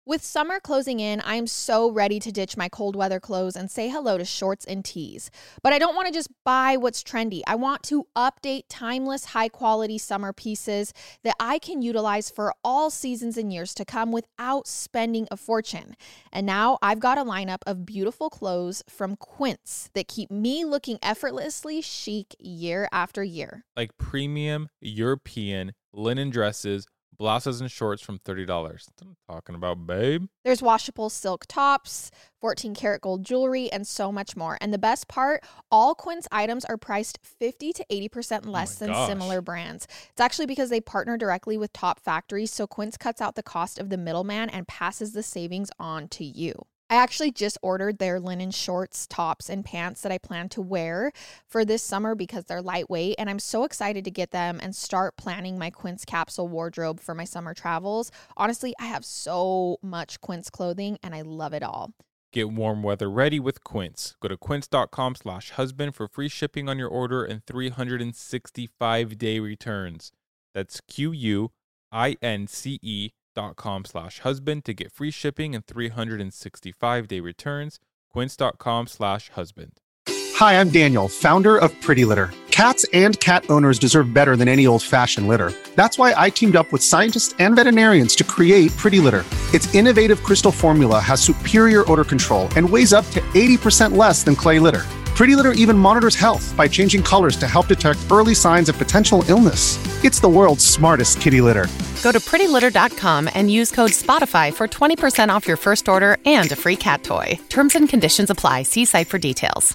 With summer closing in, I'm so ready to ditch my cold weather clothes and say hello to shorts and tees. But I don't want to just buy what's trendy. I want to update timeless, high-quality summer pieces that I can utilize for all seasons and years to come without spending a fortune. And now I've got a lineup of beautiful clothes from Quince that keep me looking effortlessly chic year after year. Like premium European linen dresses, blouses and shorts from $30. That's what I'm talking about, babe. There's washable silk tops, 14 karat gold jewelry, and so much more. And the best part, all Quince items are priced 50 to 80% less than similar brands. It's actually because they partner directly with top factories, so Quince cuts out the cost of the middleman and passes the savings on to you. I actually just ordered their linen shorts, tops, and pants that I plan to wear for this summer because they're lightweight, and I'm so excited to get them and start planning my Quince capsule wardrobe for my summer travels. Honestly, I have so much Quince clothing, and I love it all. Get warm weather ready with Quince. Go to quince.com/husband for free shipping on your order and 365-day returns. That's QUINCE.com/husband to get free shipping and 365-day returns. Quince.com/husband. Hi, I'm Daniel, founder of Pretty Litter. Cats and cat owners deserve better than any old-fashioned litter. That's why I teamed up with scientists and veterinarians to create Pretty Litter. Its innovative crystal formula has superior odor control and weighs up to 80% less than clay litter. Pretty Litter even monitors health by changing colors to help detect early signs of potential illness. It's the world's smartest kitty litter. Go to prettylitter.com and use code SPOTIFY for 20% off your first order and a free cat toy. Terms and conditions apply. See site for details.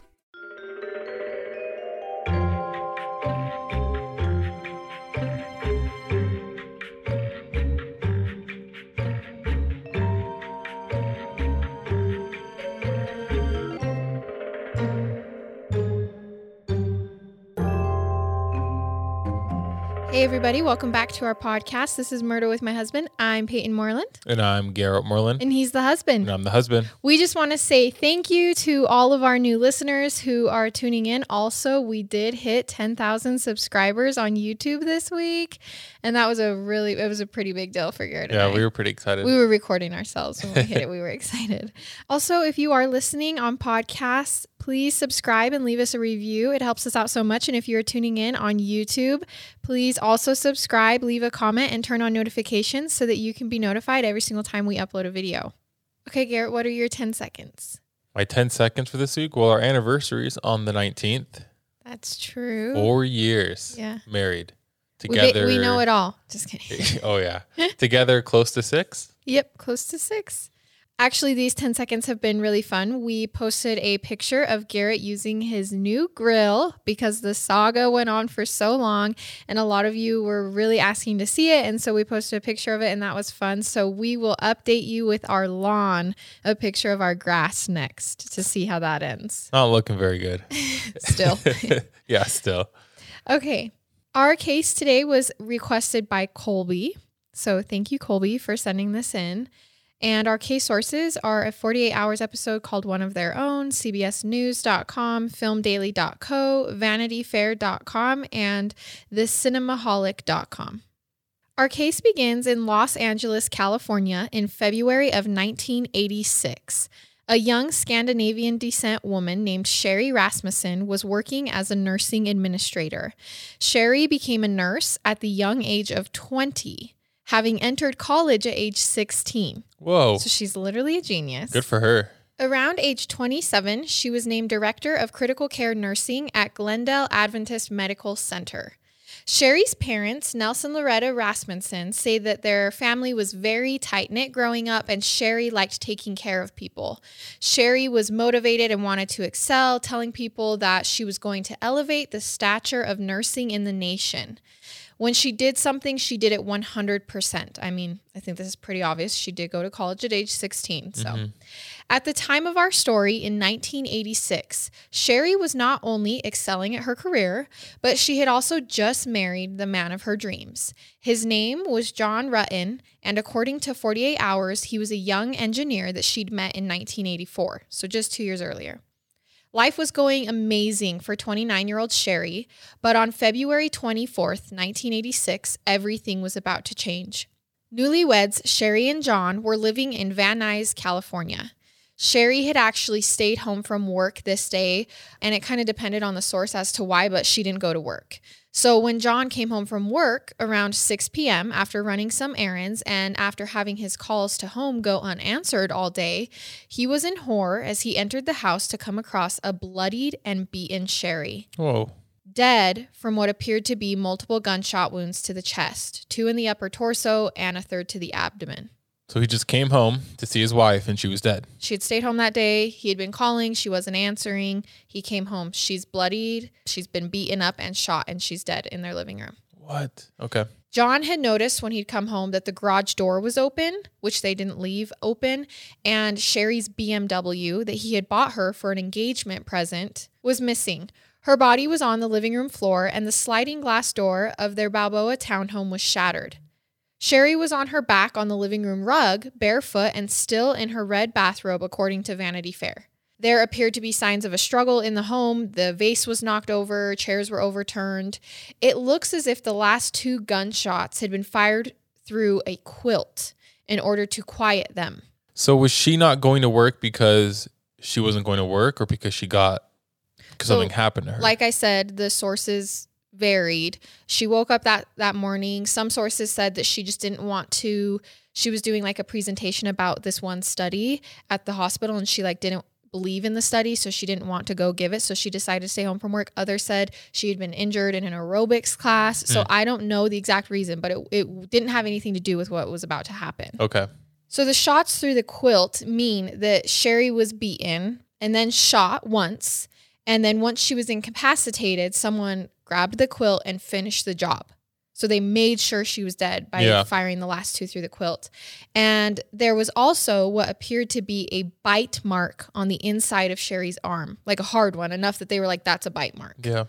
Hey everybody, welcome back to our podcast. This is Murder with My Husband. I'm Peyton Moreland. And I'm Garrett Moreland. And he's the husband. And I'm the husband. We just want to say thank you to all of our new listeners who are tuning in. Also, we did hit 10,000 subscribers on YouTube this week. And that was it was a pretty big deal for Garrett and I. We were pretty excited. We were recording ourselves when we hit it. We were excited. Also, if you are listening on podcasts, please subscribe and leave us a review. It helps us out so much. And if you're tuning in on YouTube, please also subscribe, leave a comment, and turn on notifications so that you can be notified every single time we upload a video. Okay, Garrett, what are your 10 seconds? My 10 seconds for this week? Well, our anniversary is on the 19th. That's true. 4 years married. Together. We know it all. Just kidding. Oh, yeah. Together close to 6? Yep, close to 6. Actually, these 10 seconds have been really fun. We posted a picture of Garrett using his new grill because the saga went on for so long and a lot of you were really asking to see it. And so we posted a picture of it and that was fun. So we will update you with our lawn, a picture of our grass next to see how that ends. Not looking very good. Still. Yeah, still. Okay. Our case today was requested by Colby. So thank you, Colby, for sending this in. And our case sources are a 48 Hours episode called One of Their Own, CBSNews.com, FilmDaily.co, VanityFair.com, and TheCinemaholic.com. Our case begins in Los Angeles, California in February of 1986. A young Scandinavian descent woman named Sherry Rasmussen was working as a nursing administrator. Sherry became a nurse at the young age of 20. Having entered college at age 16. Whoa. So she's literally a genius. Good for her. Around age 27, she was named Director of Critical Care Nursing at Glendale Adventist Medical Center. Sherry's parents, Nelson Loretta Rasmussen, say that their family was very tight-knit growing up and Sherry liked taking care of people. Sherry was motivated and wanted to excel, telling people that she was going to elevate the stature of nursing in the nation. When she did something, she did it 100%. I mean, I think this is pretty obvious. She did go to college at age 16. So at the time of our story in 1986, Sherry was not only excelling at her career, but she had also just married the man of her dreams. His name was John Rutten, and according to 48 Hours, he was a young engineer that she'd met in 1984, so just 2 years earlier. Life was going amazing for 29-year-old Sherry, but on February 24th, 1986, everything was about to change. Newlyweds Sherry and John were living in Van Nuys, California. Sherry had actually stayed home from work this day, and it kind of depended on the source as to why, but she didn't go to work. So when John came home from work around 6 p.m. after running some errands and after having his calls to home go unanswered all day, he was in horror as he entered the house to come across a bloodied and beaten Sherry. Whoa. Dead from what appeared to be multiple gunshot wounds to the chest, 2 in the upper torso and a 3rd to the abdomen. So he just came home to see his wife and she was dead. She had stayed home that day. He had been calling. She wasn't answering. He came home. She's bloodied. She's been beaten up and shot, and she's dead in their living room. What? Okay. John had noticed when he'd come home that the garage door was open, which they didn't leave open, and Sherry's BMW that he had bought her for an engagement present was missing. Her body was on the living room floor, and the sliding glass door of their Balboa townhome was shattered. Sherry was on her back on the living room rug, barefoot and still in her red bathrobe, according to Vanity Fair. There appeared to be signs of a struggle in the home. The vase was knocked over, chairs were overturned. It looks as if the last 2 gunshots had been fired through a quilt in order to quiet them. So was she not going to work because she wasn't going to work, or because something happened to her? Like I said, the sources varied. She woke up that morning. Some sources said that she just didn't want to. She was doing like a presentation about this one study at the hospital, and she didn't believe in the study, so she didn't want to go give it. So she decided to stay home from work. Others said she had been injured in an aerobics class. So I don't know the exact reason, but it didn't have anything to do with what was about to happen. Okay. So the shots through the quilt mean that Sherry was beaten and then shot once. And then once she was incapacitated, someone grabbed the quilt and finished the job. So they made sure she was dead by firing the last 2 through the quilt. And there was also what appeared to be a bite mark on the inside of Sherry's arm, like a hard one, enough that they were like, that's a bite mark. Yeah.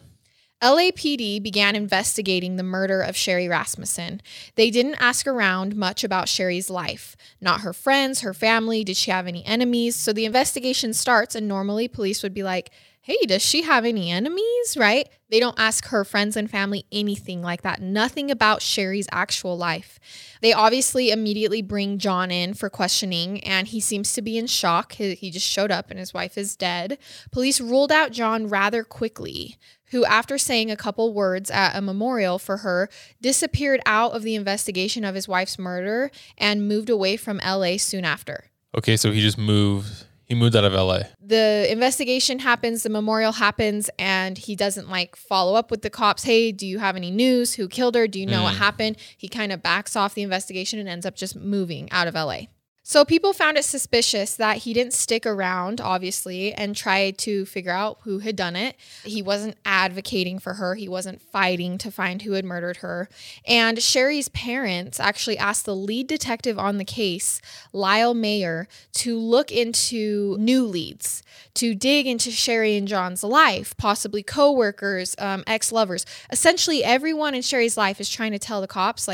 LAPD began investigating the murder of Sherry Rasmussen. They didn't ask around much about Sherry's life. Not her friends, her family. Did she have any enemies? So the investigation starts, and normally police would be like, hey, does she have any enemies, right? They don't ask her friends and family anything like that. Nothing about Sherry's actual life. They obviously immediately bring John in for questioning, and he seems to be in shock. He just showed up and his wife is dead. Police ruled out John rather quickly, who, after saying a couple words at a memorial for her, disappeared out of the investigation of his wife's murder and moved away from LA soon after. Okay, so he just moved. He moved out of LA. The investigation happens, the memorial happens, and he doesn't follow up with the cops. Hey, do you have any news? Who killed her? Do you know what happened? He kind of backs off the investigation and ends up just moving out of LA. So people found it suspicious that he didn't stick around, obviously, and try to figure out who had done it. He wasn't advocating for her. He wasn't fighting to find who had murdered her. And Sherry's parents actually asked the lead detective on the case, Lyle Mayer, to look into new leads, to dig into Sherry and John's life, possibly coworkers, ex-lovers. Essentially, everyone in Sherry's life is trying to tell the cops,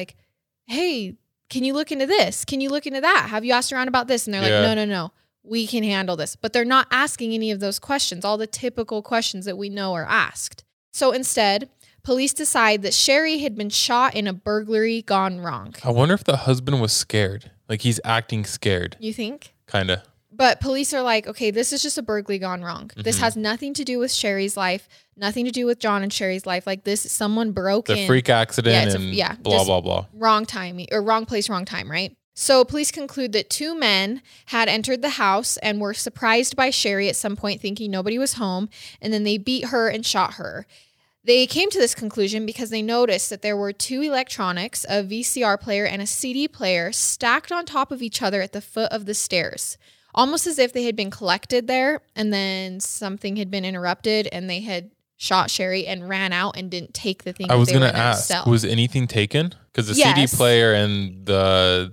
hey, can you look into this? Can you look into that? Have you asked around about this? And they're like, no, we can handle this. But they're not asking any of those questions, all the typical questions that we know are asked. So instead, police decide that Sherry had been shot in a burglary gone wrong. I wonder if the husband was scared. He's acting scared. You think? Kind of. But police are like, okay, this is just a burglary gone wrong. Mm-hmm. This has nothing to do with Sherry's life, nothing to do with John and Sherry's life. Someone broke in. It's a freak accident blah, blah, blah. Wrong time, or wrong place, wrong time, right? So police conclude that 2 men had entered the house and were surprised by Sherry at some point, thinking nobody was home, and then they beat her and shot her. They came to this conclusion because they noticed that there were 2 electronics, a VCR player and a CD player, stacked on top of each other at the foot of the stairs. Almost as if they had been collected there and then something had been interrupted and they had shot Sherry and ran out and didn't take the thing. I was going to ask, was anything taken? Because the CD player and the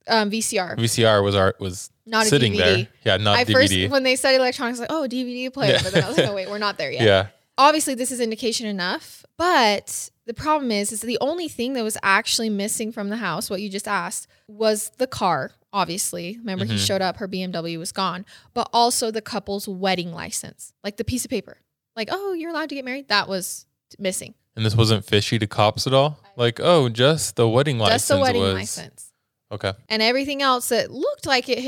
VCR was not sitting a DVD. There. Yeah, not DVD. First, when they said electronics, DVD player, but then I was like, oh wait, we're not there yet. Yeah. Obviously, this is indication enough, but the problem is the only thing that was actually missing from the house, what you just asked, was the car. Obviously, remember he showed up, her BMW was gone, but also the couple's wedding license, the piece of paper, oh, you're allowed to get married. That was missing. And this wasn't fishy to cops at all? Just the wedding license. Just the wedding license. Okay. And everything else that looked like it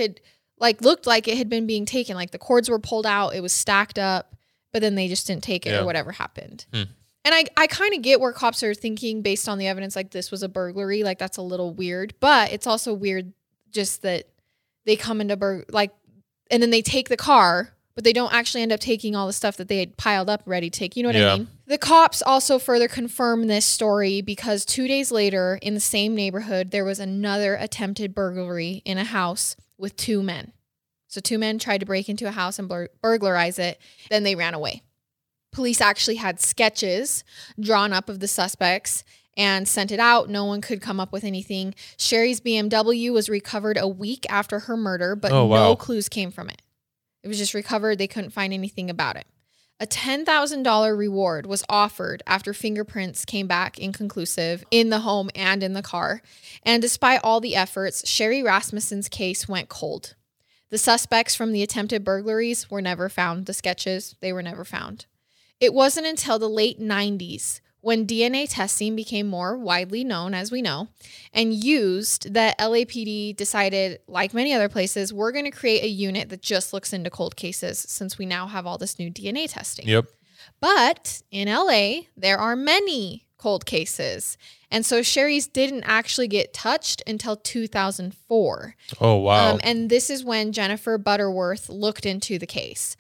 had been being taken. Like the cords were pulled out, it was stacked up, but then they just didn't take it or whatever happened. And I kind of get where cops are thinking based on the evidence, like this was a burglary, like that's a little weird, but it's also weird just that they come into and then they take the car, but they don't actually end up taking all the stuff that they had piled up ready to take. You know what I mean? The cops also further confirm this story because 2 days later in the same neighborhood, there was another attempted burglary in a house with 2 men. So 2 men tried to break into a house and burglarize it. Then they ran away. Police actually had sketches drawn up of the suspects and sent it out. No one could come up with anything. Sherry's BMW was recovered a week after her murder, but no clues came from it. It was just recovered. They couldn't find anything about it. A $10,000 reward was offered after fingerprints came back inconclusive in the home and in the car. And despite all the efforts, Sherry Rasmussen's case went cold. The suspects from the attempted burglaries were never found. The sketches, they were never found. It wasn't until the late 90s when DNA testing became more widely known, as we know, and used that LAPD decided, like many other places, we're going to create a unit that just looks into cold cases since we now have all this new DNA testing. Yep. But in LA, there are many cold cases. And so Sherry's didn't actually get touched until 2004. Oh, wow. And this is when Jennifer Butterworth looked into the case.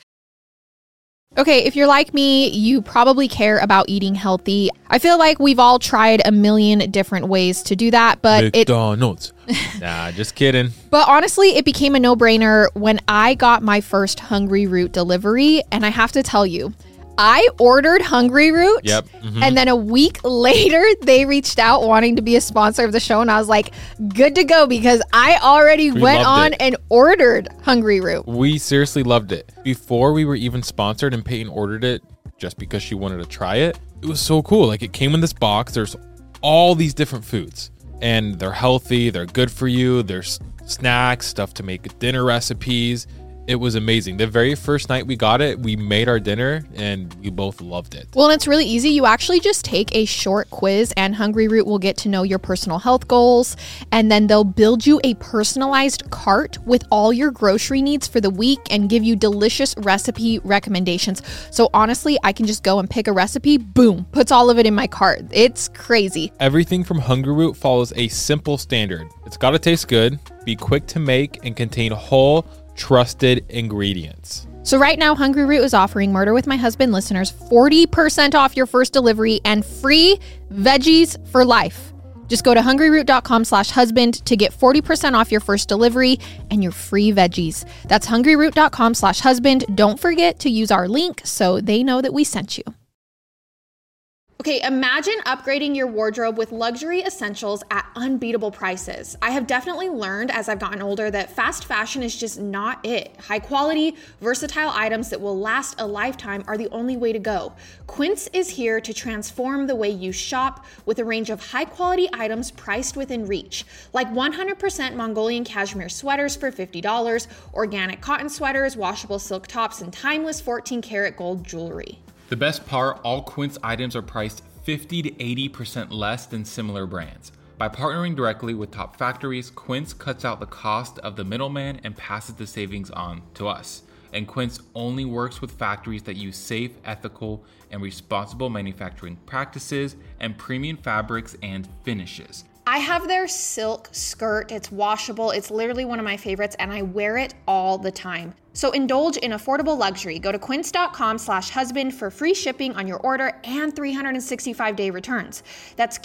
Okay, if you're like me, you probably care about eating healthy. I feel like we've all tried a million different ways to do that, but McDonald's. Nah, just kidding. But honestly, it became a no-brainer when I got my first Hungry Root delivery, and I have to tell you, I ordered Hungry Root, and then a week later, they reached out wanting to be a sponsor of the show, and I was like, good to go, because I already went on and ordered Hungry Root. We seriously loved it. Before we were even sponsored and Peyton ordered it just because she wanted to try it, it was so cool. Like, it came in this box. There's all these different foods, and they're healthy. They're good for you. There's snacks, stuff to make dinner recipes. It was amazing. The very first night we got it, we made our dinner and we both loved it. Well, and it's really easy. You actually just take a short quiz and Hungry Root will get to know your personal health goals. And then they'll build you a personalized cart with all your grocery needs for the week and give you delicious recipe recommendations. So honestly, I can just go and pick a recipe, boom, puts all of it in my cart. It's crazy. Everything from Hungry Root follows a simple standard. It's got to taste good, be quick to make, and contain whole, trusted ingredients. So right now, Hungry Root is offering Murder with My Husband listeners 40% off your first delivery and free veggies for life. Just go to hungryroot.com/husband to get 40% off your first delivery and your free veggies. That's hungryroot.com/husband. Don't forget to use our link so they know that we sent you. Okay, imagine upgrading your wardrobe with luxury essentials at unbeatable prices. I have definitely learned as I've gotten older that fast fashion is just not it. High quality, versatile items that will last a lifetime are the only way to go. Quince is here to transform the way you shop with a range of high quality items priced within reach. Like 100% Mongolian cashmere sweaters for $50, organic cotton sweaters, washable silk tops, and timeless 14 karat gold jewelry. The best part, all Quince items are priced 50 to 80% less than similar brands. By partnering directly with top factories, Quince cuts out the cost of the middleman and passes the savings on to us. And Quince only works with factories that use safe, ethical, and responsible manufacturing practices and premium fabrics and finishes. I have their silk skirt. It's washable. It's literally one of my favorites, and I wear it all the time. So indulge in affordable luxury. Go to quince.com/husband for free shipping on your order and 365-day returns. That's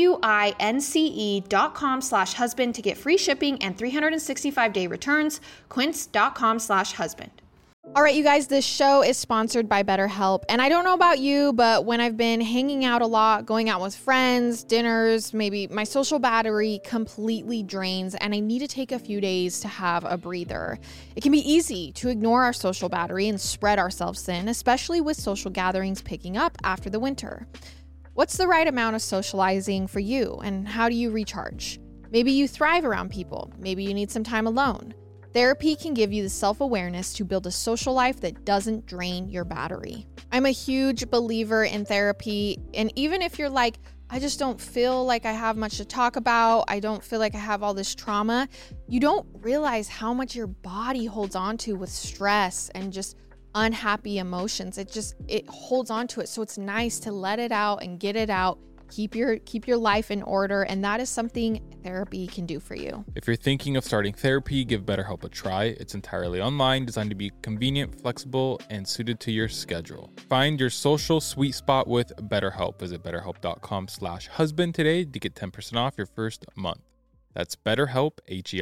QUINCE.com/husband to get free shipping and 365-day returns. Quince.com/husband. All right, you guys, this show is sponsored by BetterHelp. And I don't know about you, but when I've been hanging out a lot, going out with friends, dinners, maybe my social battery completely drains and I need to take a few days to have a breather. It can be easy to ignore our social battery and spread ourselves thin, especially with social gatherings picking up after the winter. What's the right amount of socializing for you and how do you recharge? Maybe you thrive around people. Maybe you need some time alone. Therapy can give you the self-awareness to build a social life that doesn't drain your battery. I'm a huge believer in therapy, and even if you're like, I just don't feel like I have much to talk about. I don't feel like I have all this trauma. You don't realize how much your body holds on to with stress and just unhappy emotions. It holds on to it. So it's nice to let it out and get it out. Keep your life in order, and that is something therapy can do for you. If you're thinking of starting therapy, give BetterHelp a try. It's entirely online, designed to be convenient, flexible, and suited to your schedule. Find your social sweet spot with BetterHelp. Visit BetterHelp.com/husband today to get 10% off your first month. That's BetterHelp,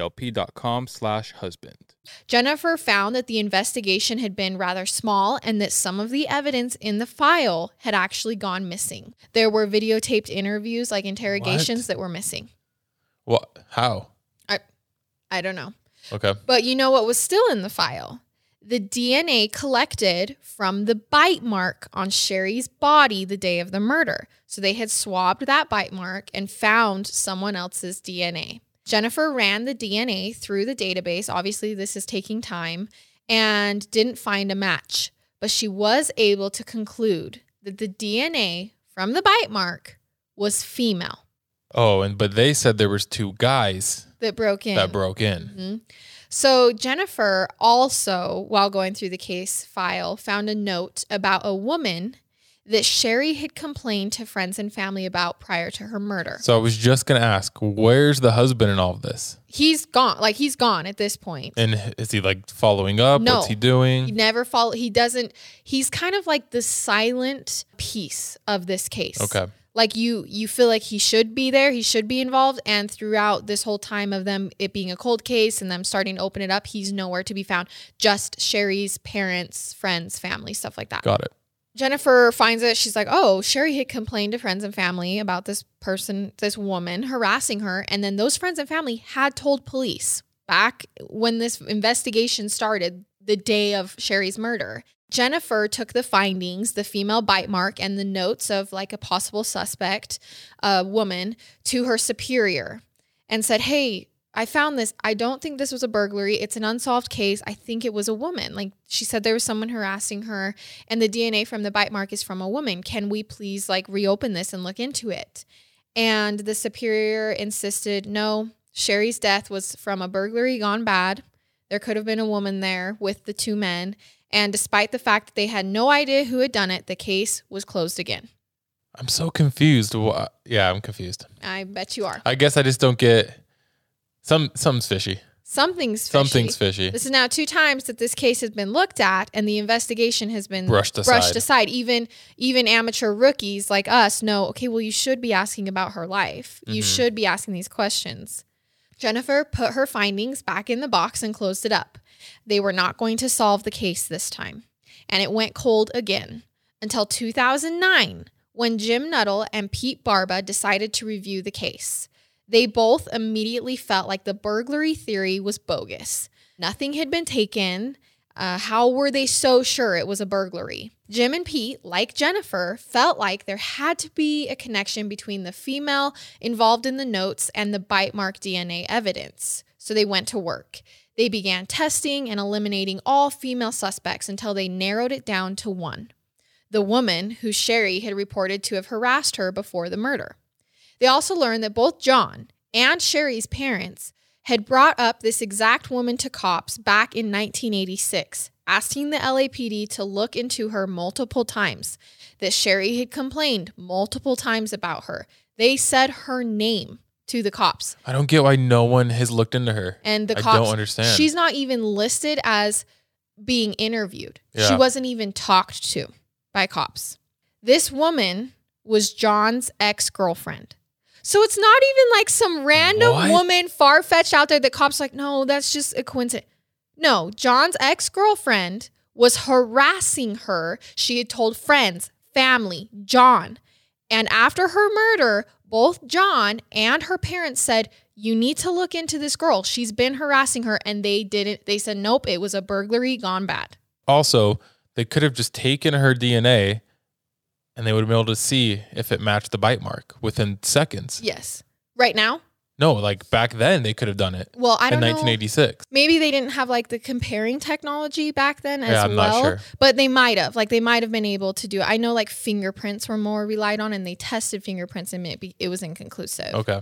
HELP.com/husband. Jennifer found that the investigation had been rather small and that some of the evidence in the file had actually gone missing. There were videotaped interviews, like interrogations, that were missing. What? How? I don't know. Okay. But you know what was still in the file? The DNA collected from the bite mark on Sherry's body the day of the murder. So they had swabbed that bite mark and found someone else's DNA. Jennifer ran the DNA through the database. Obviously, this is taking time, and didn't find a match. But she was able to conclude that the DNA from the bite mark was female. Oh, but they said there was 2 guys that broke in. Mm-hmm. So Jennifer also, while going through the case file, found a note about a woman that Sherry had complained to friends and family about prior to her murder. So I was just going to ask, where's the husband in all of this? He's gone. Like, he's gone at this point. And is he like following up? No. What's he doing? He never follow. He doesn't. He's kind of like the silent piece of this case. Okay. Like you feel like he should be there. He should be involved. And throughout this whole time of them, it being a cold case and them starting to open it up, he's nowhere to be found. Just Sherry's parents, friends, family, stuff like that. Got it. Jennifer finds it. She's like, oh, Sherry had complained to friends and family about this person, this woman harassing her. And then those friends and family had told police back when this investigation started, the day of Sherry's murder. Jennifer took the findings, the female bite mark, and the notes of like a possible suspect, woman, to her superior and said, hey, I found this. I don't think this was a burglary. It's an unsolved case. I think it was a woman. Like, she said there was someone harassing her, and the DNA from the bite mark is from a woman. Can we please like reopen this and look into it? And the superior insisted, no, Sherry's death was from a burglary gone bad. There could have been a woman there with the 2 men. And despite the fact that they had no idea who had done it, the case was closed again. I'm so confused. Yeah, I'm confused. I bet you are. I guess I just don't get... Something's fishy. Something's fishy. This is now 2 times that this case has been looked at and the investigation has been brushed aside. Even amateur rookies like us know, okay, well, you should be asking about her life. Mm-hmm. You should be asking these questions. Jennifer put her findings back in the box and closed it up. They were not going to solve the case this time. And it went cold again until 2009 when Jim Nuttall and Pete Barba decided to review the case. They both immediately felt like the burglary theory was bogus. Nothing had been taken. How were they so sure it was a burglary? Jim and Pete, like Jennifer, felt like there had to be a connection between the female involved in the notes and the bite mark DNA evidence. So they went to work. They began testing and eliminating all female suspects until they narrowed it down to 1. The woman who Sherry had reported to have harassed her before the murder. They also learned that both John and Sherry's parents had brought up this exact woman to cops back in 1986, asking the LAPD to look into her multiple times, that Sherry had complained multiple times about her. They said her name to the cops. I don't get why no one has looked into her. And the cops, I don't understand. She's not even listed as being interviewed. Yeah. She wasn't even talked to by cops. This woman was John's ex-girlfriend. So it's not even like some random woman far-fetched out there that cops like, no, that's just a coincidence. No, John's ex-girlfriend was harassing her. She had told friends, family, John. And after her murder, both John and her parents said, you need to look into this girl. She's been harassing her. And they didn't. They said, nope, it was a burglary gone bad. Also, they could have just taken her DNA and they would have been able to see if it matched the bite mark within seconds. Yes. Right now? No, like back then they could have done it. Well, I don't know. In 1986. Maybe they didn't have like the comparing technology back then as Yeah, I'm well. not sure. But they might have. Like they might have been able to do it. I know like fingerprints were more relied on, and they tested fingerprints and it was inconclusive. Okay.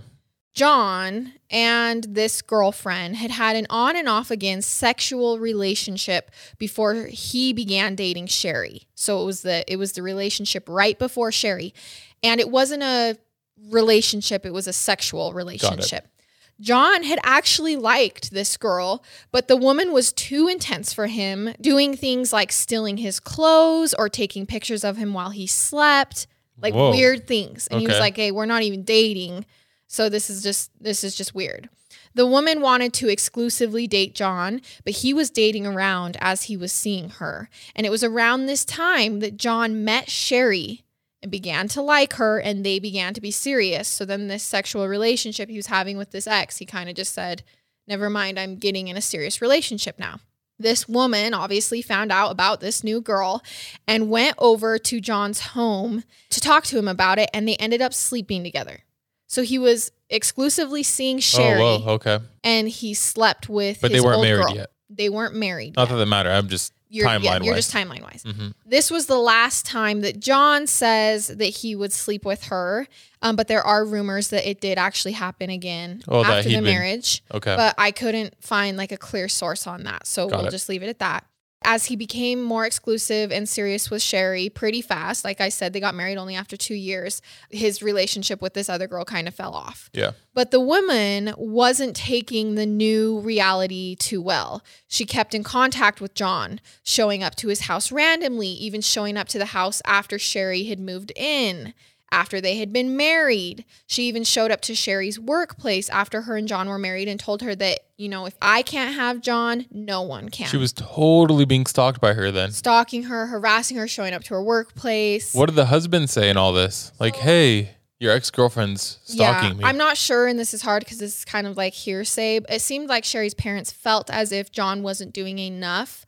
John and this girlfriend had an on and off again sexual relationship before he began dating Sherry. So it was the relationship right before Sherry. And it wasn't a relationship, it was a sexual relationship. John had actually liked this girl, but the woman was too intense for him, doing things like stealing his clothes or taking pictures of him while he slept, like Whoa. weird things. And he was Okay. like, hey, we're not even dating. So this is just weird. The woman wanted to exclusively date John, but he was dating around as he was seeing her. And it was around this time that John met Sherry and began to like her, and they began to be serious. So then this sexual relationship he was having with this ex, he kind of just said, never mind, I'm getting in a serious relationship now. This woman obviously found out about this new girl and went over to John's home to talk to him about it, and they ended up sleeping together. So he was exclusively seeing Sherry, Oh, well, okay. and he slept with But his they weren't old married girl. yet. They weren't married Not yet. that that matter. I'm just You're timeline-wise. just timeline-wise. Mm-hmm. This was the last time that John says that he would sleep with her, but there are rumors that it did actually happen again Oh, that after he'd the been- marriage. Okay. But I couldn't find like a clear source on that, so Got we'll it. just leave it at that. As he became more exclusive and serious with Sherry pretty fast, like I said, they got married only after 2 years, his relationship with this other girl kind of fell off. Yeah. But the woman wasn't taking the new reality too well. She kept in contact with John, showing up to his house randomly, even showing up to the house after Sherry had moved in, after they had been married. She even showed up to Sherry's workplace after her and John were married and told her that, you know, if I can't have John, no one can. She was totally being stalked by her then. stalking her, harassing her, showing up to her workplace. What did the husband say in all this? Like, hey, your ex-girlfriend's stalking me. I'm not sure, and this is hard because this is kind of like hearsay. But it seemed like Sherry's parents felt as if John wasn't doing enough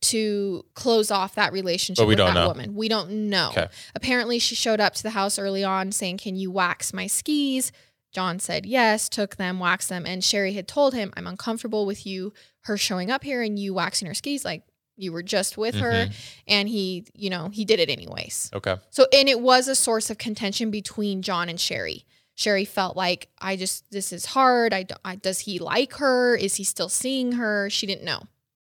to close off that relationship But we with don't that know. woman. We don't know. Okay. Apparently, she showed up to the house early on saying, "Can you wax my skis?" John said yes, took them, waxed them, and Sherry had told him, "I'm uncomfortable with her showing up here and you waxing her skis. Like, you were just with her," and he did it anyways. Okay. So, and it was a source of contention between John and Sherry. Sherry felt like, this is hard. Does he like her? Is he still seeing her? She didn't know.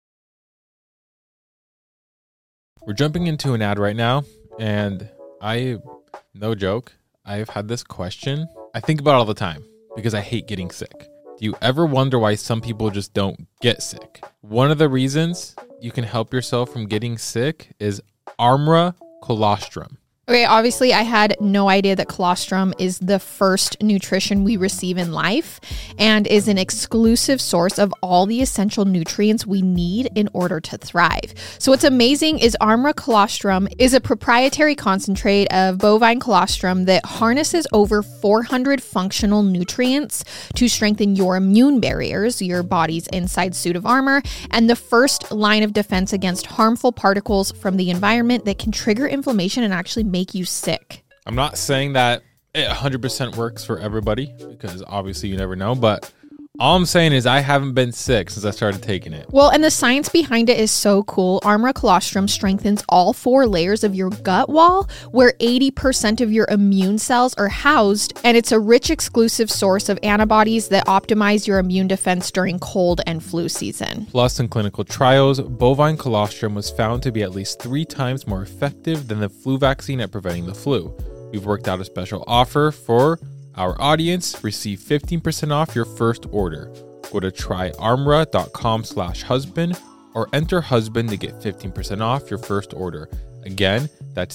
We're jumping into an ad right now, and no joke, I've had this question. I think about it all the time because I hate getting sick. Do you ever wonder why some people just don't get sick? One of the reasons you can help yourself from getting sick is Armra Colostrum. Okay, obviously I had no idea that colostrum is the first nutrition we receive in life and is an exclusive source of all the essential nutrients we need in order to thrive. So what's amazing is Armra Colostrum is a proprietary concentrate of bovine colostrum that harnesses over 400 functional nutrients to strengthen your immune barriers, your body's inside suit of armor, and the first line of defense against harmful particles from the environment that can trigger inflammation and actually make you sick. I'm not saying that it 100% works for everybody because obviously you never know, but all I'm saying is I haven't been sick since I started taking it. Well, and the science behind it is so cool. Armra Colostrum strengthens all 4 layers of your gut wall, where 80% of your immune cells are housed, and it's a rich, exclusive source of antibodies that optimize your immune defense during cold and flu season. Plus, in clinical trials, bovine colostrum was found to be at least 3 times more effective than the flu vaccine at preventing the flu. We've worked out a special offer for our audience. Receive 15% off your first order. Go to tryarmra.com/husband or enter husband to get 15% off your first order. Again, that's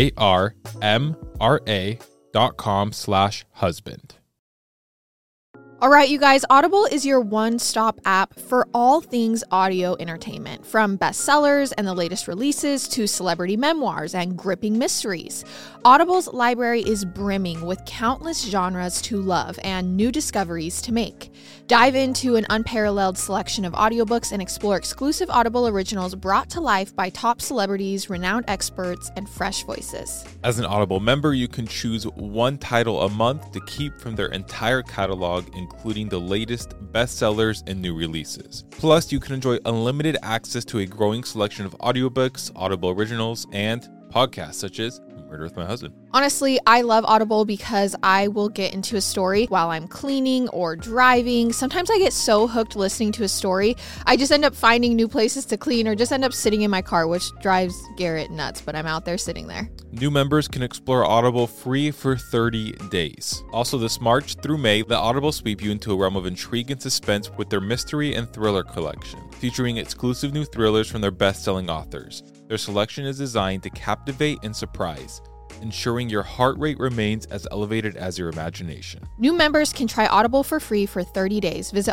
TRYARMRA.com/husband. All right, you guys, Audible is your one-stop app for all things audio entertainment, from bestsellers and the latest releases to celebrity memoirs and gripping mysteries. Audible's library is brimming with countless genres to love and new discoveries to make. Dive into an unparalleled selection of audiobooks and explore exclusive Audible originals brought to life by top celebrities, renowned experts, and fresh voices. As an Audible member, you can choose one title a month to keep from their entire catalog, including the latest bestsellers and new releases. Plus, you can enjoy unlimited access to a growing selection of audiobooks, Audible originals, and podcasts such as Murder with My Husband. Honestly, I love Audible because I will get into a story while I'm cleaning or driving. Sometimes I get so hooked listening to a story, I just end up finding new places to clean or just end up sitting in my car, which drives Garrett nuts, but I'm out there sitting there. New members can explore Audible free for 30 days. Also, this March through May, let Audible sweep you into a realm of intrigue and suspense with their mystery and thriller collection, featuring exclusive new thrillers from their best-selling authors. Their selection is designed to captivate and surprise, ensuring your heart rate remains as elevated as your imagination. New members can try Audible for free for 30 days. Visit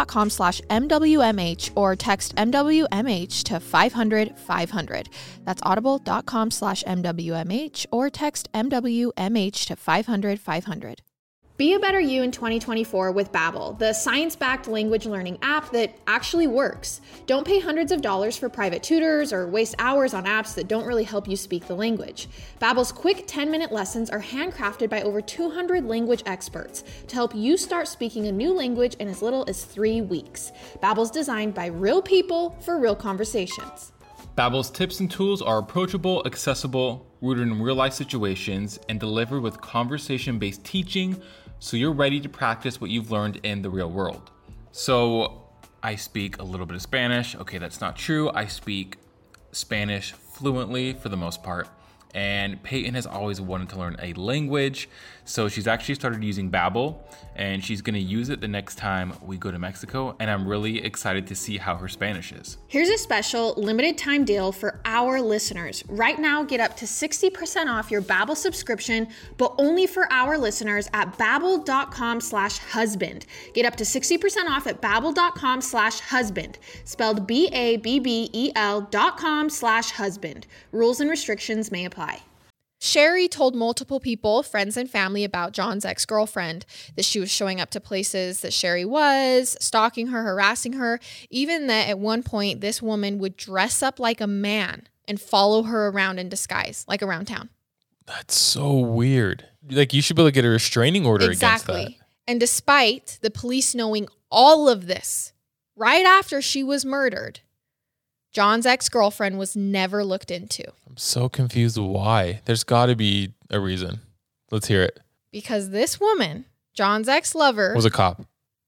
audible.com/MWMH or text MWMH to 500-500. That's audible.com/MWMH or text MWMH to 500-500. Be a better you in 2024 with Babbel, the science-backed language learning app that actually works. Don't pay hundreds of dollars for private tutors or waste hours on apps that don't really help you speak the language. Babbel's quick 10-minute lessons are handcrafted by over 200 language experts to help you start speaking a new language in as little as 3 weeks. Babbel's designed by real people for real conversations. Babbel's tips and tools are approachable, accessible, rooted in real-life situations, and delivered with conversation-based teaching, so you're ready to practice what you've learned in the real world. So I speak a little bit of Spanish. Okay, that's not true. I speak Spanish fluently for the most part. And Peyton has always wanted to learn a language, so she's actually started using Babbel, and she's gonna use it the next time we go to Mexico, and I'm really excited to see how her Spanish is. Here's a special limited time deal for our listeners. Right now, get up to 60% off your Babbel subscription, but only for our listeners at babbel.com/husband. Get up to 60% off at babbel.com/husband, spelled BABBEL.com/husband. Rules and restrictions may apply. Sherry told multiple people, friends and family, about John's ex-girlfriend, that she was showing up to places that Sherry was, stalking her, harassing her, even that at one point this woman would dress up like a man and follow her around in disguise, like around town. That's so weird. Like, you should be able to get a restraining order against that. And despite the police knowing all of this, right after she was murdered, John's ex-girlfriend was never looked into. I'm so confused why. There's got to be a reason. Let's hear it. Because this woman, John's ex-lover, Was a cop.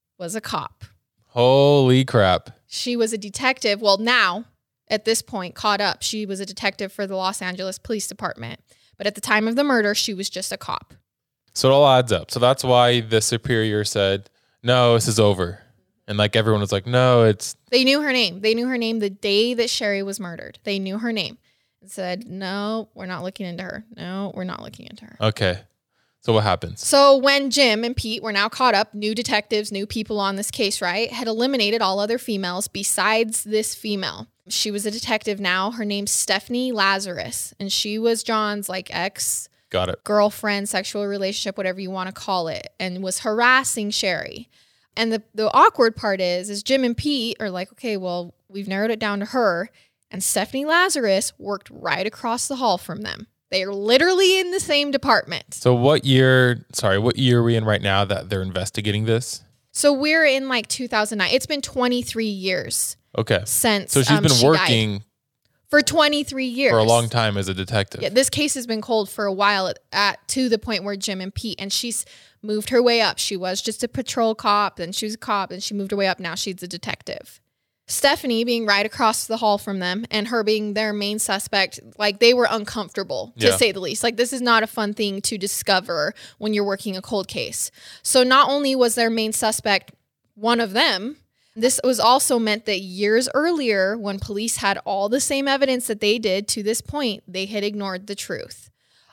Holy crap. She was a detective. Well, now, at this point, caught up. She was a detective for the Los Angeles Police Department. But at the time of the murder, she was just a cop. So it all adds up. So that's why the superior said, no, this is over. And like everyone was like, no, it's... They knew her name. They knew her name the day that Sherry was murdered. They knew her name. And said, no, we're not looking into her. No, we're not looking into her. Okay. So what happens? So when Jim and Pete were now caught up, new detectives, new people on this case, right, had eliminated all other females besides this female. She was a detective now. Her name's Stephanie Lazarus. And she was John's ex... Got it. Girlfriend, sexual relationship, whatever you want to call it, and was harassing Sherry. And the awkward part is Jim and Pete are like, okay, well, we've narrowed it down to her. And Stephanie Lazarus worked right across the hall from them. They are literally in the same department. So what year are we in right now that they're investigating this? So we're in 2009. It's been 23 years. Okay. Since So she's been working for 23 years. For a long time as a detective. Yeah, this case has been cold for a while to the point where Jim and Pete, and she's moved her way up. She was just a patrol cop, then she was a cop, then she moved her way up. Now she's a detective. Stephanie being right across the hall from them and her being their main suspect, they were uncomfortable, to say the least. This is not a fun thing to discover when you're working a cold case. So not only was their main suspect one of them, this was also meant that years earlier, when police had all the same evidence that they did to this point, they had ignored the truth.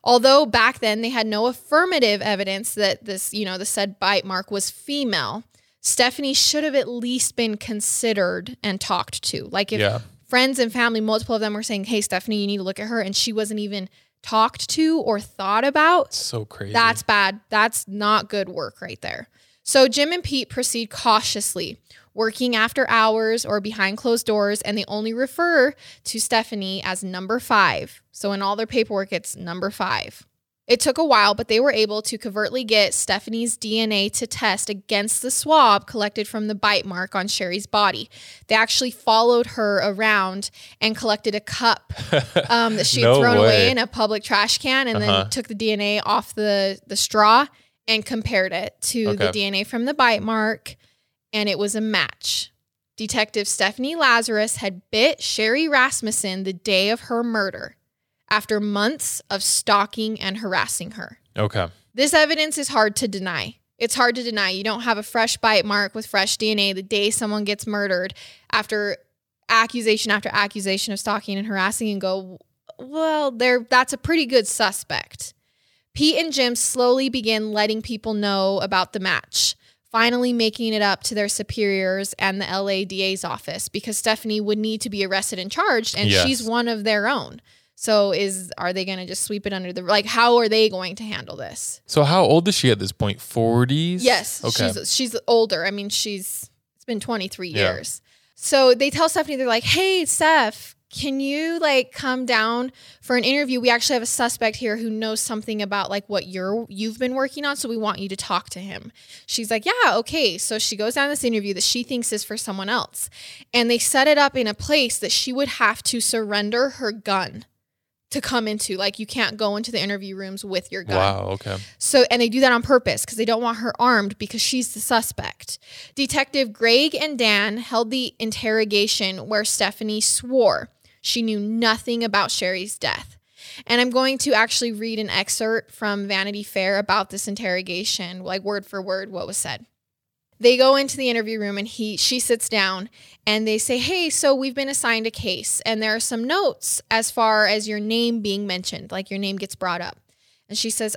Although back then they had no affirmative evidence that this, the said bite mark was female, Stephanie should have at least been considered and talked to. Like if friends and family, multiple of them were saying, hey, Stephanie, you need to look at her, and she wasn't even talked to or thought about. So crazy. That's bad. That's not good work right there. So Jim and Pete proceed cautiously, working after hours or behind closed doors, and they only refer to Stephanie as number 5. So in all their paperwork, it's number 5. It took a while, but they were able to covertly get Stephanie's DNA to test against the swab collected from the bite mark on Sherry's body. They actually followed her around and collected a cup that she had thrown away in a public trash can, and then took the DNA off the straw and compared it to the DNA from the bite mark, and it was a match. Detective Stephanie Lazarus had bit Sherry Rasmussen the day of her murder after months of stalking and harassing her. Okay. This evidence is hard to deny. It's hard to deny. You don't have a fresh bite mark with fresh DNA the day someone gets murdered after accusation after accusation of stalking and harassing and go, well, that's a pretty good suspect. Pete and Jim slowly begin letting people know about the match, finally making it up to their superiors and the LA DA's office, because Stephanie would need to be arrested and charged, and she's one of their own. So are they going to just sweep it under the, how are they going to handle this? So how old is she at this point? 40s? Yes. Okay. She's older. I mean, it's been 23 years. So they tell Stephanie, they're like, hey, Steph, can you come down for an interview? We actually have a suspect here who knows something about what you've been working on. So we want you to talk to him. She's like, yeah, okay. So she goes down this interview that she thinks is for someone else. And they set it up in a place that she would have to surrender her gun to come into. You can't go into the interview rooms with your gun. Wow, okay. So, and they do that on purpose because they don't want her armed because she's the suspect. Detective Greg and Dan held the interrogation where Stephanie swore she knew nothing about Sherry's death. And I'm going to actually read an excerpt from Vanity Fair about this interrogation, word for word what was said. They go into the interview room and she sits down and they say, hey, so we've been assigned a case and there are some notes as far as your name being mentioned, your name gets brought up. And she says,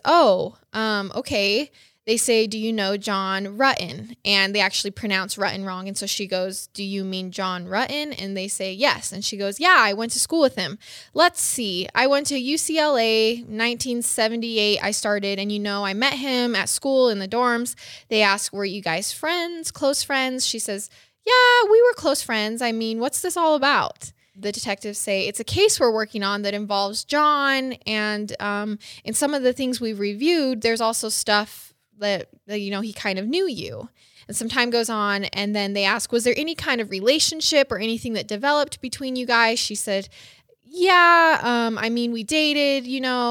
okay. They say, do you know John Rutten? And they actually pronounce Rutten wrong. And so she goes, do you mean John Rutten? And they say, yes. And she goes, yeah, I went to school with him. Let's see. I went to UCLA, 1978 I started. And I met him at school in the dorms. They ask, were you guys friends, close friends? She says, yeah, we were close friends. I mean, what's this all about? The detectives say it's a case we're working on that involves John. And in some of the things we've reviewed, there's also stuff that he kind of knew you. And some time goes on, and then they ask, was there any kind of relationship or anything that developed between you guys? She said, yeah, I mean, we dated,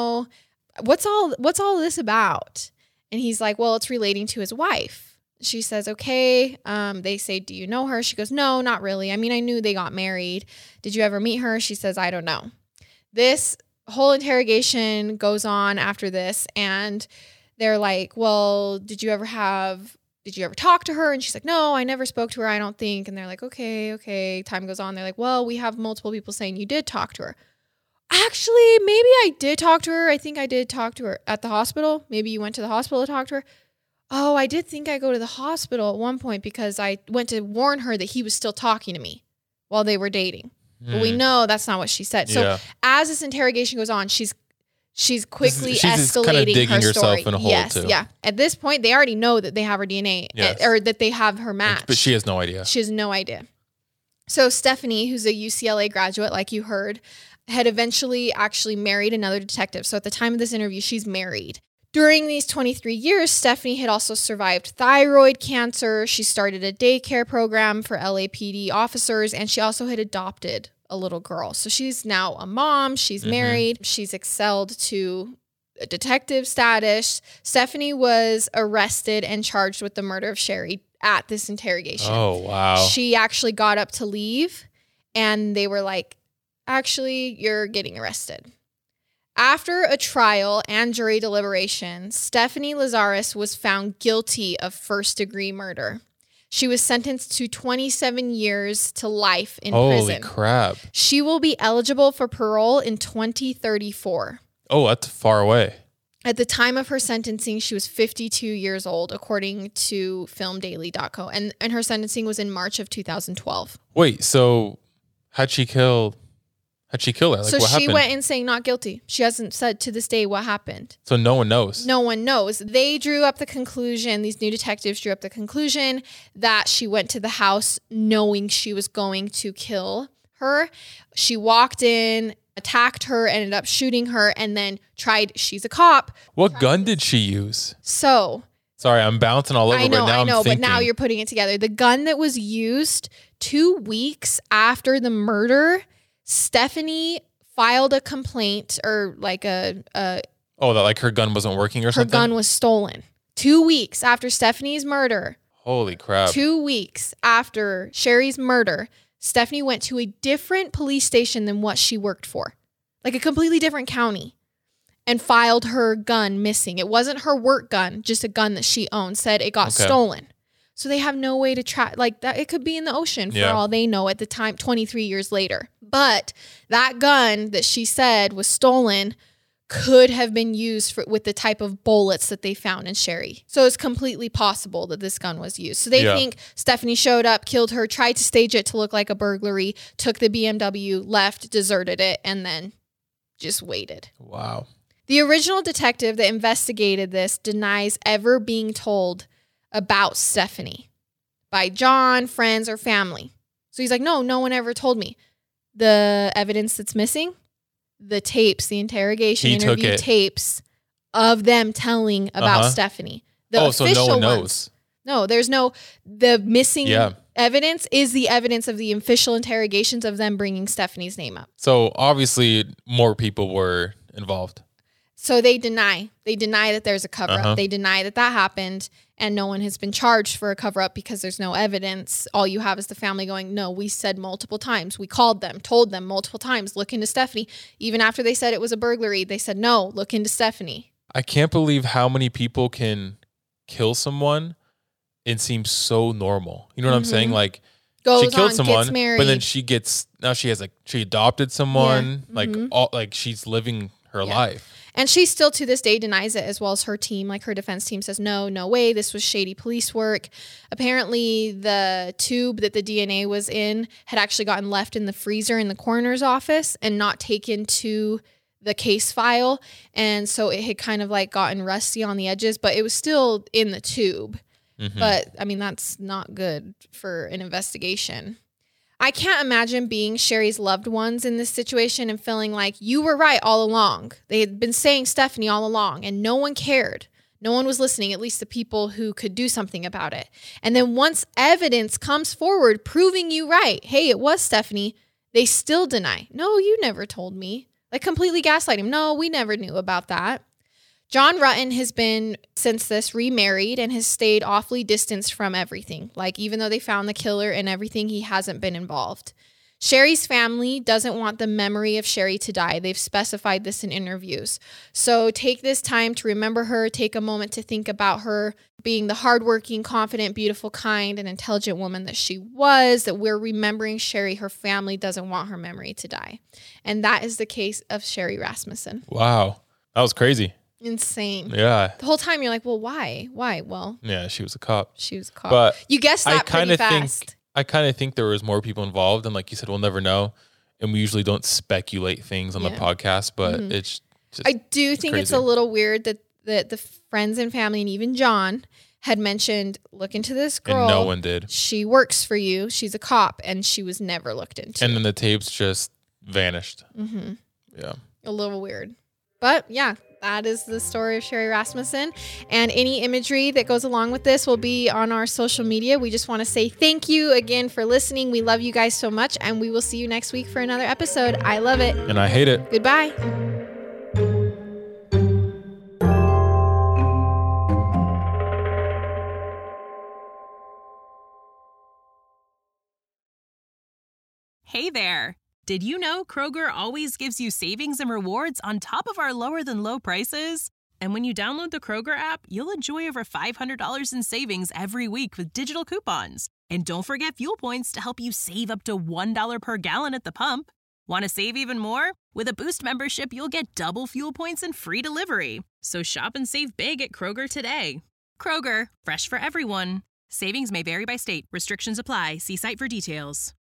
what's all this about? And he's like, well, it's relating to his wife. She says, okay. They say, do you know her? She goes, no, not really. I mean, I knew they got married. Did you ever meet her? She says, I don't know. This whole interrogation goes on after this, and they're like, well, did you ever talk to her? And she's like, no, I never spoke to her, I don't think. And they're like, okay. Time goes on. They're like, well, we have multiple people saying you did talk to her. Actually, maybe I did talk to her. I think I did talk to her at the hospital. Maybe you went to the hospital to talk to her. Oh, I did think I go to the hospital at one point because I went to warn her that he was still talking to me while they were dating. But we know that's not what she said. So as this interrogation goes on, she's quickly escalating kind of digging her story. Herself in a hole too. Yeah. At this point, they already know that they have her DNA or that they have her match. But she has no idea. She has no idea. So Stephanie, who's a UCLA graduate, like you heard, had eventually actually married another detective. So at the time of this interview, she's married. During these 23 years, Stephanie had also survived thyroid cancer. She started a daycare program for LAPD officers, and she also had adopted a little girl. So she's now a mom. She's married. She's excelled to a detective status. Stephanie was arrested and charged with the murder of Sherry at this interrogation. Oh, wow. She actually got up to leave, and they were like, actually, you're getting arrested. After a trial and jury deliberation, Stephanie Lazarus was found guilty of first-degree murder. She was sentenced to 27 years to life in prison. Holy crap. She will be eligible for parole in 2034. Oh, that's far away. At the time of her sentencing, she was 52 years old, according to filmdaily.co. And her sentencing was in March of 2012. Wait, so how'd she kill her? Like, so what she happened? went in saying not guilty. She hasn't said to this day what happened. So no one knows. No one knows. They drew up the conclusion, these new detectives drew up the conclusion that she went to the house knowing she was going to kill her. She walked in, attacked her, ended up shooting her, and then she's a cop. What gun did she use? So, sorry, I'm bouncing all over. I know, but now I'm but thinking. now you're putting it together. The gun that was used 2 weeks after the murder, Stephanie filed a complaint or like that like her gun wasn't working or something? Her gun was stolen. 2 weeks after Stephanie's murder. Holy crap. 2 weeks after Sherry's murder, Stephanie went to a different police station than what she worked for. Like a completely different county. And filed her gun missing. It wasn't her work gun, just a gun that she owned. Said it got stolen. So they have no way to track, like that. It could be in the ocean for all they know at the time, 23 years later. But that gun that she said was stolen could have been used with the type of bullets that they found in Sherry. So it's completely possible that this gun was used. So they think Stephanie showed up, killed her, tried to stage it to look like a burglary, took the BMW, left, deserted it, and then just waited. Wow. The original detective that investigated this denies ever being told about Stephanie by John, friends, or family. So he's like, no one ever told me. The evidence that's missing, the tapes, the interrogation interview tapes of them telling about Stephanie. The official so no one knows. Ones. No, there's the missing evidence is the evidence of the official interrogations of them bringing Stephanie's name up. So obviously more people were involved. So they deny that there's a cover-up. They deny that happened, and no one has been charged for a cover-up because there's no evidence. All you have is the family going, no, we said multiple times. We called them, told them multiple times, look into Stephanie. Even after they said it was a burglary, they said, no, look into Stephanie. I can't believe how many people can kill someone and seem so normal. You know what I'm saying? Like, she killed someone, gets married. But then she adopted someone, she's living her life. And she still to this day denies it, as well as her team. Like her defense team says, no way, this was shady police work. Apparently the tube that the DNA was in had actually gotten left in the freezer in the coroner's office and not taken to the case file. And so it had kind of like gotten rusty on the edges, but it was still in the tube. But I mean, that's not good for an investigation. I can't imagine being Sherry's loved ones in this situation and feeling like you were right all along. They had been saying Stephanie all along and no one cared. No one was listening, at least the people who could do something about it. And then once evidence comes forward proving you right, hey, it was Stephanie, they still deny. No, you never told me. Like completely gaslight him. No, we never knew about that. John Rutten has been, since this, remarried and has stayed awfully distanced from everything. Like, even though they found the killer and everything, he hasn't been involved. Sherry's family doesn't want the memory of Sherry to die. They've specified this in interviews. So take this time to remember her. Take a moment to think about her being the hardworking, confident, beautiful, kind, and intelligent woman that she was, that we're remembering Sherry. Her family doesn't want her memory to die. And that is the case of Sherry Rasmussen. Wow. That was crazy. Insane. Yeah. The whole time you're like, well, why? Well, yeah, she was a cop. But you guessed that pretty fast. I kind of think there was more people involved, and like you said, we'll never know. And we usually don't speculate things on the podcast, but it's just, I do think it's a little weird that the friends and family and even John had mentioned, look into this girl. And no one did. She works for you. She's a cop, and she was never looked into. And then the tapes just vanished. Yeah. A little weird. But yeah, that is the story of Sherry Rasmussen. And any imagery that goes along with this will be on our social media. We just want to say thank you again for listening. We love you guys so much, and we will see you next week for another episode. I love it. And I hate it. Goodbye. Hey there. Did you know Kroger always gives you savings and rewards on top of our lower than low prices? And when you download the Kroger app, you'll enjoy over $500 in savings every week with digital coupons. And don't forget fuel points to help you save up to $1 per gallon at the pump. Want to save even more? With a Boost membership, you'll get double fuel points and free delivery. So shop and save big at Kroger today. Kroger, fresh for everyone. Savings may vary by state. Restrictions apply. See site for details.